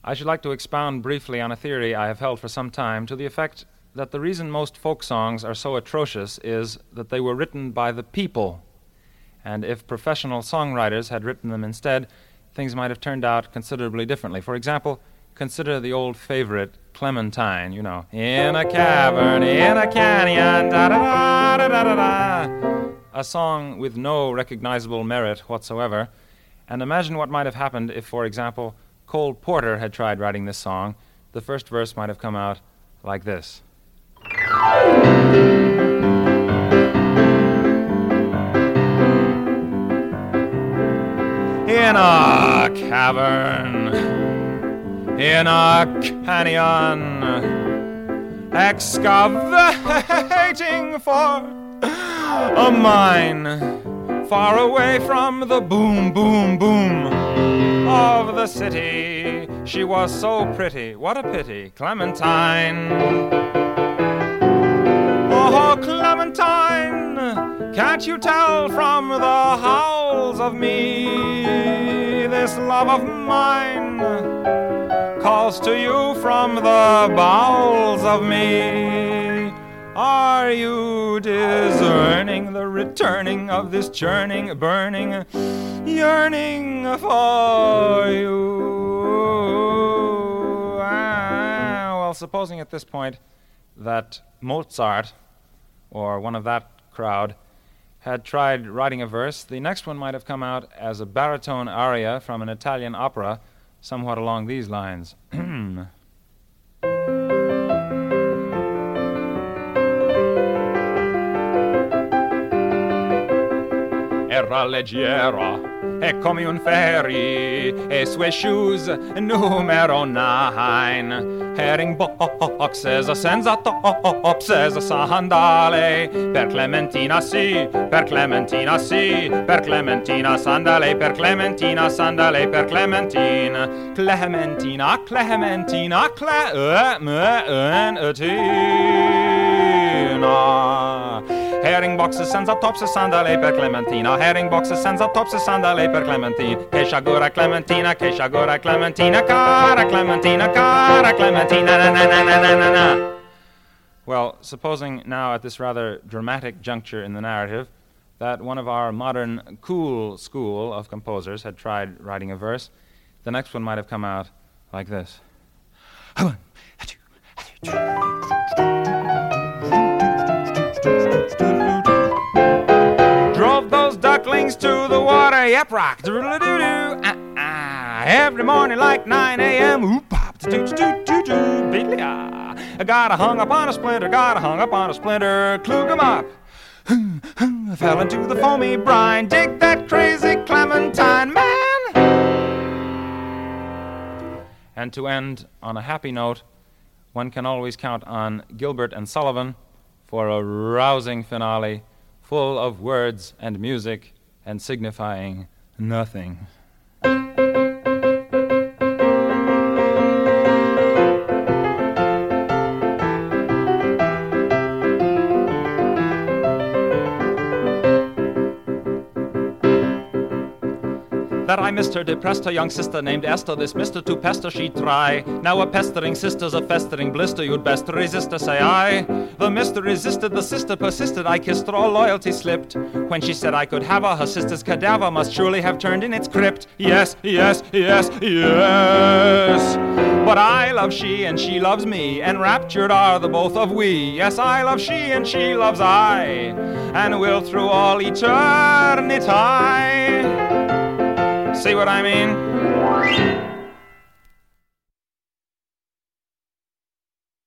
I should like to expound briefly on a theory I have held for some time to the effect that the reason most folk songs are so atrocious is that they were written by the people, and if professional songwriters had written them instead, things might have turned out considerably differently. For example, consider the old favorite Clementine, you know, in a cavern, in a canyon, da-da-da-da-da-da-da, a song with no recognizable merit whatsoever. And imagine what might have happened if, for example, Cole Porter had tried writing this song. The first verse might have come out like this. In a cavern, in a canyon, excavating for a mine, far away from the boom, boom, boom of the city. She was so pretty, what a pity, Clementine. Oh, Clementine, can't you tell from the howls of me, this love of mine calls to you from the bowels of me. Are you discerning the returning of this churning, burning, yearning for you? Well, supposing at this point that Mozart, or one of that crowd, had tried writing a verse, the next one might have come out as a baritone aria from an Italian opera, somewhat along these lines. Era leggera e come un ferry e sue shoes numero 9 herring boxes senza topses sandale per Clementina sì, per Clementina sì, per Clementina sandale, per Clementina sandale, per Clementina, Clementina, Clementina, Clementina. Herring boxes senza tops e sandale per Clementina, herring boxes senza tops e sandale per Clementina, che sciagura Clementina, che sciagura Clementina, cara Clementina, cara Clementina, na na na na na na. Well, supposing now at this rather dramatic juncture in the narrative that one of our modern cool school of composers had tried writing a verse, the next one might have come out like this. Drove those ducklings to the water, yep, rock, doodle-doo-doo, every morning like 9 a.m., oop-pop, doo-doo-doo-doo, I got hung up on a splinter, got hung up on a splinter, klug 'em up, fell into the foamy brine, dig that crazy Clementine, man! And to end on a happy note, one can always count on Gilbert and Sullivan for a rousing finale full of words and music and signifying nothing. That I missed her, depressed her young sister named Esther. This mister to pester she'd try. Now a pestering sister's a festering blister. You'd best resist her, say I. The mister resisted, the sister persisted. I kissed her, all loyalty slipped. When she said I could have her sister's cadaver must surely have turned in its crypt. Yes, yes, yes, yes. But I love she and she loves me. Enraptured are the both of we. Yes, I love she and she loves I. And will through all eternity. See what I mean?